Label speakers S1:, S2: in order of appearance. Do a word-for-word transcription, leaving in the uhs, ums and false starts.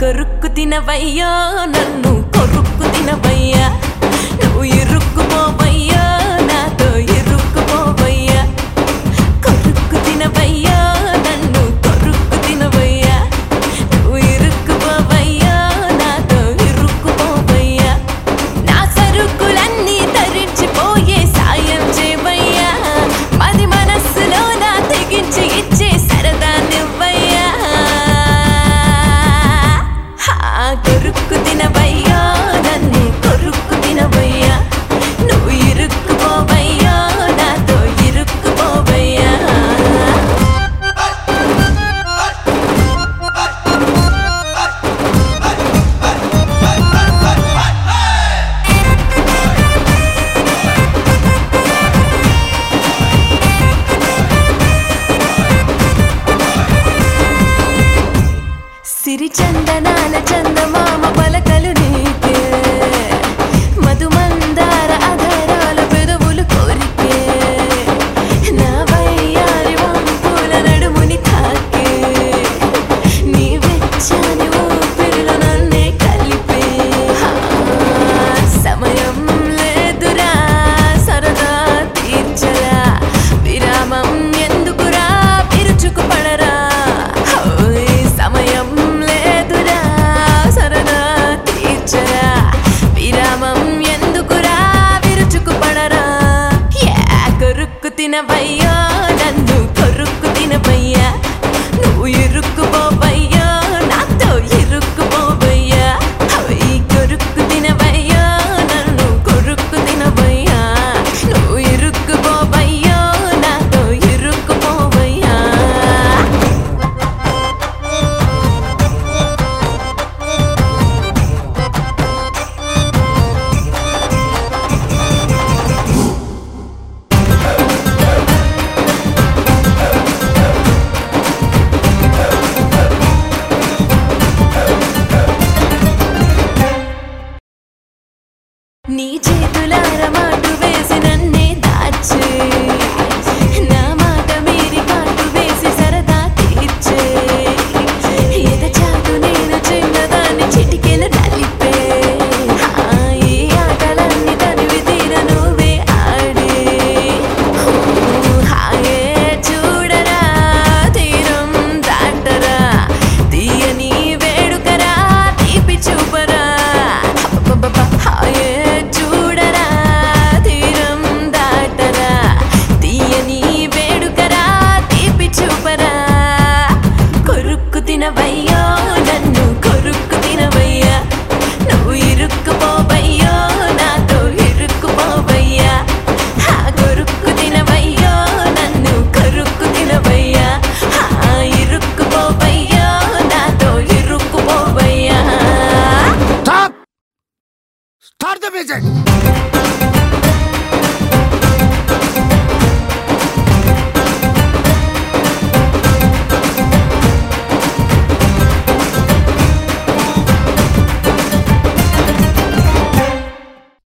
S1: కొరుక్కు తినవయ్యా నన్ను కొరుక్కు తినవయ్యా నువ్వు ఇరుక్కుపోవయ్యా నాతో ఇరుక్కుపోవయ్యా కొరుక్కు తినవయ్యా నన్ను కొరుక్కు తినవయ్యా నువ్వు ఇరుక్కుపోవయ్యా నాతో ఇరుక్కుపోవయ్యా నా సరుకులన్నీ తరించిపోయే సాయం చేయవయ్యా మది మనస్సులో నా తెగించి ఇచ్చే సరదా నువ్వయ్యా కొరుక్కు తినవయ్యా నన్ను కొరుక్కు తినవయ్యా నువ్వు ఇరుక్కుపోవయ్యా నాతో ఇరుక్కుపోవయ్యా సిరి చందనాల చందమామ పలకలు నీకే మధుమందార అధరాల పెదవులు కోరికే నా వయ్యారి వంపుల నడుముని తాకే నీ వెచ్చని ఊపిరిలో నన్నే కలిపే సమయం లేదురా సరదా తీర్చరా విరామం ఎందుకురా విరుచుకు పడరా సమయం తినవయ్యా నన్ను కొరుక్కు తినవయ్యా నువ్వు ఇరుక్కుపోవయ్యా నాతో ఇరుక్కుపోవయ్యా అవి కొరుక్కు తినవయ్యా నన్ను కొరుక్కు తినవయ్యా నువ్వు ఇరుక్కుపోవయ్యా నాతో ఇరుక్కుపోవయ్యా నీ చేతులార మాటు వేసి నన్నే దాచే నా మాట మీరి కాటు వేసి సరదా తీర్చే ఎద చాటు నేను చిన్నదాన్ని చిటికెలు నలిపే ఈ ఆటలన్నీ తనివి తీర నువ్వే ఆడే హాయే చూడరా తీరం దాటరా తీయని వేడుకరా తీపి చూపరా హాయే తినవయ్యా నన్ను కొరుక్కు తినవయ్యా నువ్వు ఇరుక్కుపోవయ్యా నాతో ఇరుక్కుపోవయ్యా హా కొరుక్కు తినవయ్యా నన్ను కొరుక్కు తినవయ్యా హా ఇరుక్కుపోవయ్యా నాతో ఇరుక్కుపోవయ్యా
S2: Stop! Start the music!